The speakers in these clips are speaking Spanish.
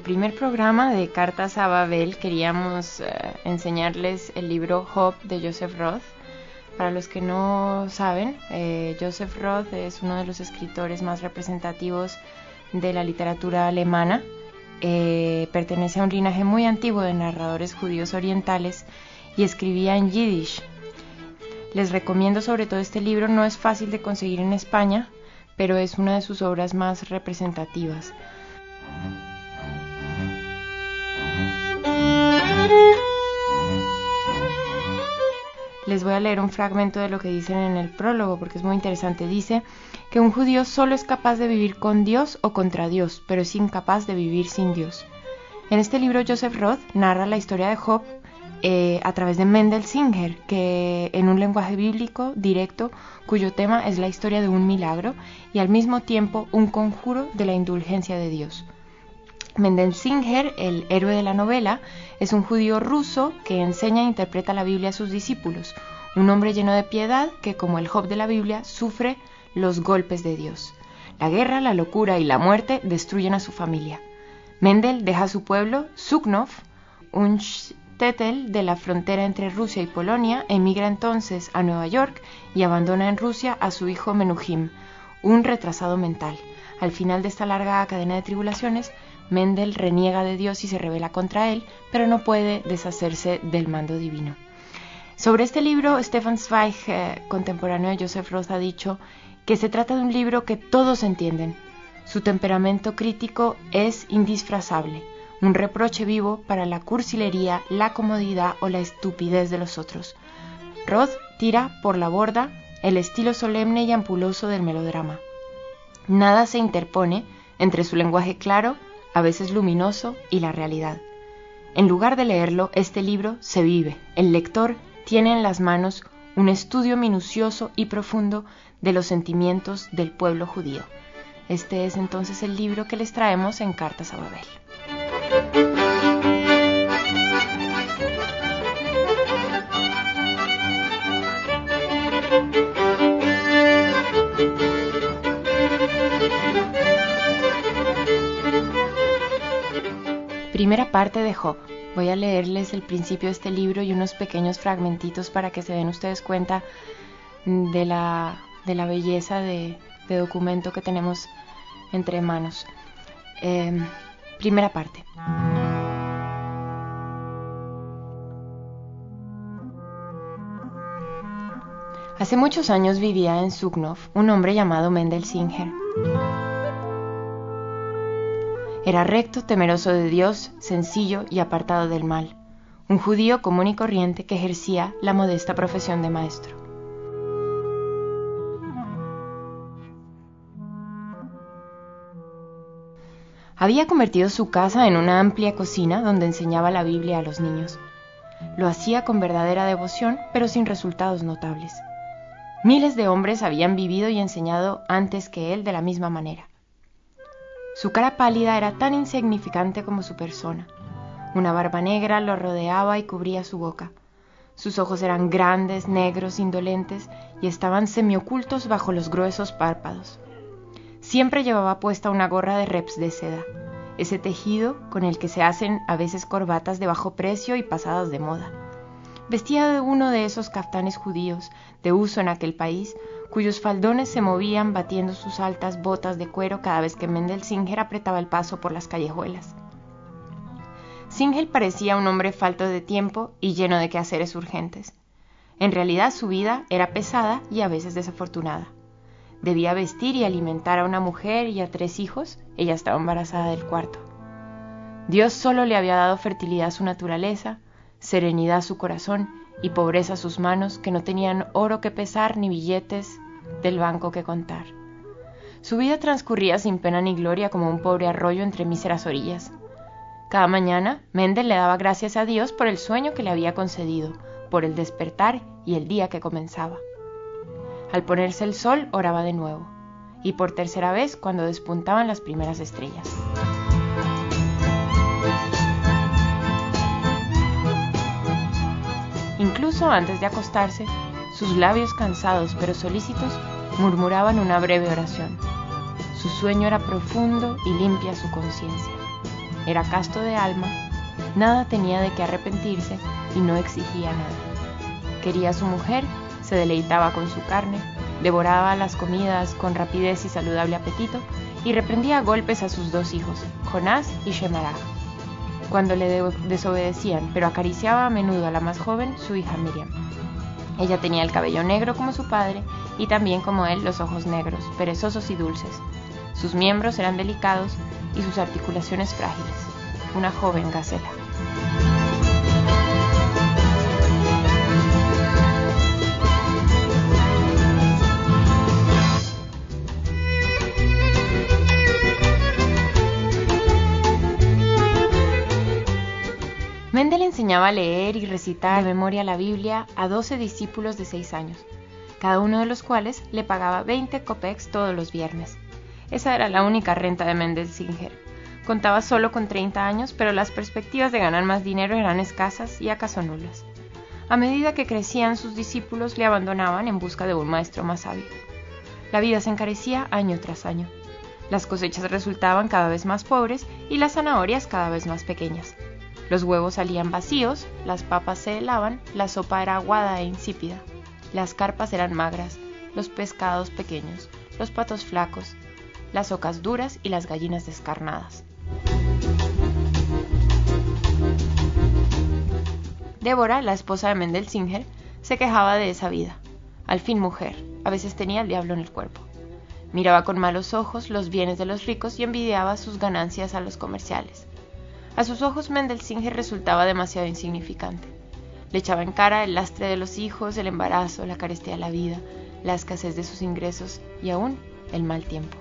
primer programa de Cartas a Babel queríamos enseñarles el libro Job de Joseph Roth. Para los que no saben, Joseph Roth es uno de los escritores más representativos de la literatura alemana. Pertenece a un linaje muy antiguo de narradores judíos orientales y escribía en yiddish. Les recomiendo sobre todo este libro, no es fácil de conseguir en España, pero es una de sus obras más representativas. Les voy a leer un fragmento de lo que dicen en el prólogo porque es muy interesante. Dice que un judío solo es capaz de vivir con Dios o contra Dios, pero es incapaz de vivir sin Dios. En este libro Joseph Roth narra la historia de Job a través de Mendel Singer, que en un lenguaje bíblico directo, cuyo tema es la historia de un milagro y al mismo tiempo un conjuro de la indulgencia de Dios. Mendel Singer, el héroe de la novela, es un judío ruso que enseña e interpreta la Biblia a sus discípulos, un hombre lleno de piedad que, como el Job de la Biblia, sufre los golpes de Dios. La guerra, la locura y la muerte destruyen a su familia. Mendel deja su pueblo, Suknov, un shtetl de la frontera entre Rusia y Polonia, emigra entonces a Nueva York y abandona en Rusia a su hijo Menuhim, un retrasado mental. Al final de esta larga cadena de tribulaciones, Mendel reniega de Dios y se rebela contra él, pero no puede deshacerse del mando divino. Sobre este libro, Stefan Zweig, contemporáneo de Joseph Roth, ha dicho que se trata de un libro que todos entienden. Su temperamento crítico es indisfrazable, un reproche vivo para la cursilería, la comodidad o la estupidez de los otros. Roth tira por la borda el estilo solemne y ampuloso del melodrama. Nada se interpone entre su lenguaje claro, a veces luminoso, y la realidad. En lugar de leerlo, este libro se vive. El lector tiene en las manos un estudio minucioso y profundo de los sentimientos del pueblo judío. Este es entonces el libro que les traemos en Cartas a Babel. Primera parte de Job. Voy a leerles el principio de este libro y unos pequeños fragmentitos para que se den ustedes cuenta de la belleza de documento que tenemos entre manos. Primera parte. Hace muchos años vivía en Suknov un hombre llamado Mendel Singer. Era recto, temeroso de Dios, sencillo y apartado del mal, un judío común y corriente que ejercía la modesta profesión de maestro. Había convertido su casa en una amplia cocina donde enseñaba la Biblia a los niños. Lo hacía con verdadera devoción, pero sin resultados notables. Miles de hombres habían vivido y enseñado antes que él de la misma manera. Su cara pálida era tan insignificante como su persona. Una barba negra lo rodeaba y cubría su boca. Sus ojos eran grandes, negros, indolentes y estaban semiocultos bajo los gruesos párpados. Siempre llevaba puesta una gorra de reps de seda, ese tejido con el que se hacen a veces corbatas de bajo precio y pasadas de moda. Vestía de uno de esos caftanes judíos de uso en aquel país, cuyos faldones se movían batiendo sus altas botas de cuero cada vez que Mendel Singer apretaba el paso por las callejuelas. Singer parecía un hombre falto de tiempo y lleno de quehaceres urgentes. En realidad su vida era pesada y a veces desafortunada. Debía vestir y alimentar a una mujer y a 3 hijos, ella estaba embarazada del 4. Dios solo le había dado fertilidad a su naturaleza, serenidad a su corazón y pobreza a sus manos, que no tenían oro que pesar ni billetes del banco que contar. Su vida transcurría sin pena ni gloria como un pobre arroyo entre míseras orillas. Cada mañana, Mendel le daba gracias a Dios por el sueño que le había concedido, por el despertar y el día que comenzaba. Al ponerse el sol, oraba de nuevo, y por tercera vez cuando despuntaban las primeras estrellas. Incluso antes de acostarse, sus labios cansados pero solícitos murmuraban una breve oración. Su sueño era profundo y limpia su conciencia. era casto de alma, nada tenía de qué arrepentirse y no exigía nada. Quería a su mujer, se deleitaba con su carne, devoraba las comidas con rapidez y saludable apetito y reprendía a golpes a sus 2 hijos, Jonás y Shemaraj, cuando le desobedecían, pero acariciaba a menudo a la más joven, su hija Miriam. Ella tenía el cabello negro como su padre y también como él los ojos negros, perezosos y dulces. Sus miembros eran delicados y sus articulaciones frágiles. Una joven gacela. Mendel enseñaba a leer y recitar de memoria la Biblia a 12 discípulos de 6 años, cada uno de los cuales le pagaba 20 kopecks todos los viernes. Esa era la única renta de Mendel Singer. Contaba solo con 30 años, pero las perspectivas de ganar más dinero eran escasas y acaso nulas. A medida que crecían, sus discípulos le abandonaban en busca de un maestro más sabio. La vida se encarecía año tras año. Las cosechas resultaban cada vez más pobres y las zanahorias cada vez más pequeñas. Los huevos salían vacíos, las papas se helaban, la sopa era aguada e insípida, las carpas eran magras, los pescados pequeños, los patos flacos, las ocas duras y las gallinas descarnadas. Débora, la esposa de Mendel Singer, se quejaba de esa vida. Al fin mujer, a veces tenía el diablo en el cuerpo. Miraba con malos ojos los bienes de los ricos y envidiaba sus ganancias a los comerciales. A sus ojos Mendel Singer resultaba demasiado insignificante. Le echaba en cara el lastre de los hijos, el embarazo, la carestía de la vida, la escasez de sus ingresos y aún el mal tiempo.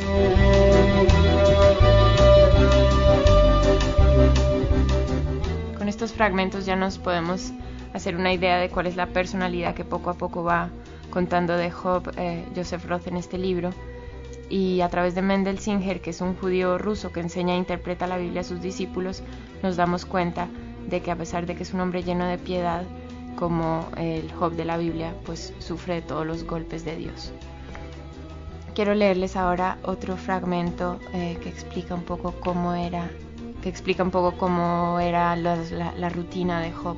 Con estos fragmentos ya nos podemos hacer una idea de cuál es la personalidad que poco a poco va contando de Job Joseph Roth en este libro. Y a través de Mendel Singer, que es un judío ruso que enseña e interpreta la Biblia a sus discípulos, nos damos cuenta de que a pesar de que es un hombre lleno de piedad, como el Job de la Biblia, pues sufre de todos los golpes de Dios. Quiero leerles ahora otro fragmento que explica un poco cómo era la rutina de Job.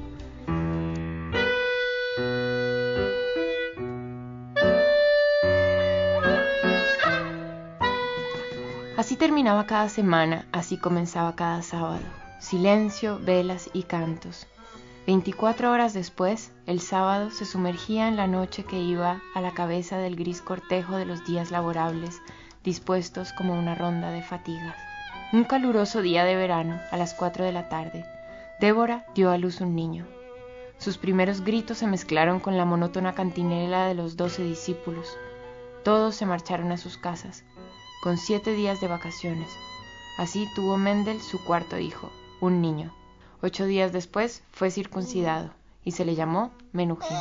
Así terminaba cada semana, así comenzaba cada sábado. Silencio, velas y cantos. 24 horas después, el sábado se sumergía en la noche que iba a la cabeza del gris cortejo de los días laborables, dispuestos como una ronda de fatigas. Un caluroso día de verano, a las 4 de la tarde, Débora dio a luz un niño. Sus primeros gritos se mezclaron con la monótona cantinela de los 12 discípulos. Todos se marcharon a sus casas, con 7 días de vacaciones. Así tuvo Mendel su cuarto hijo, un niño. 8 días después fue circuncidado y se le llamó Menuhin.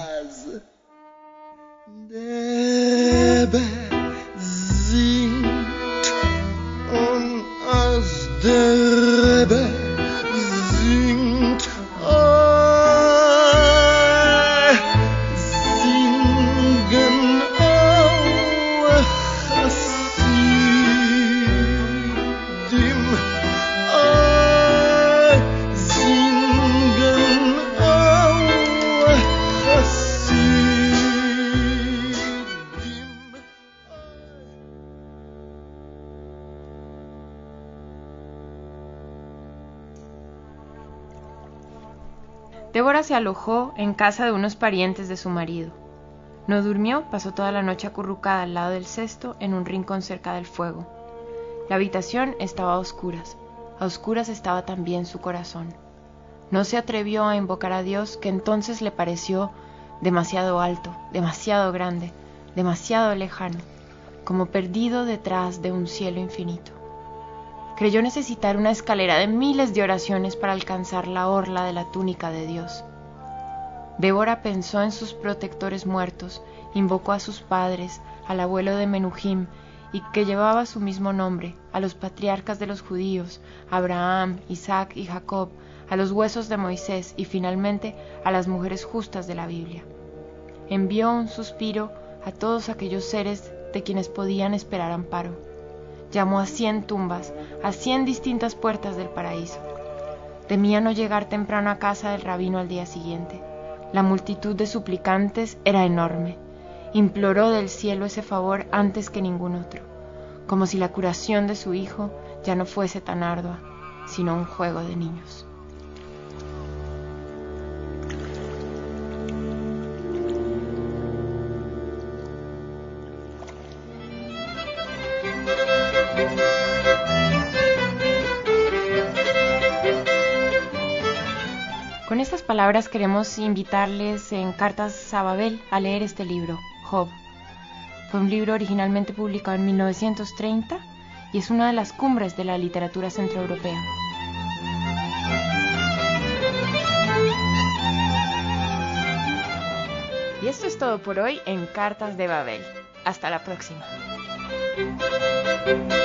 Débora se alojó en casa de unos parientes de su marido. No durmió, pasó toda la noche acurrucada al lado del cesto en un rincón cerca del fuego. La habitación estaba a oscuras estaba también su corazón. No se atrevió a invocar a Dios, que entonces le pareció demasiado alto, demasiado grande, demasiado lejano, como perdido detrás de un cielo infinito. Creyó necesitar una escalera de miles de oraciones para alcanzar la orla de la túnica de Dios. Débora pensó en sus protectores muertos, invocó a sus padres, al abuelo de Menuhin, y que llevaba su mismo nombre, a los patriarcas de los judíos, Abraham, Isaac y Jacob, a los huesos de Moisés y finalmente a las mujeres justas de la Biblia. Envió un suspiro a todos aquellos seres de quienes podían esperar amparo. Llamó a 100 tumbas, a 100 distintas puertas del paraíso. Temía no llegar temprano a casa del rabino al día siguiente. La multitud de suplicantes era enorme. Imploró del cielo ese favor antes que ningún otro, como si la curación de su hijo ya no fuese tan ardua, sino un juego de niños. Con estas palabras queremos invitarles en Cartas a Babel a leer este libro, Job. Fue un libro originalmente publicado en 1930 y es una de las cumbres de la literatura centroeuropea. Y esto es todo por hoy en Cartas de Babel. Hasta la próxima.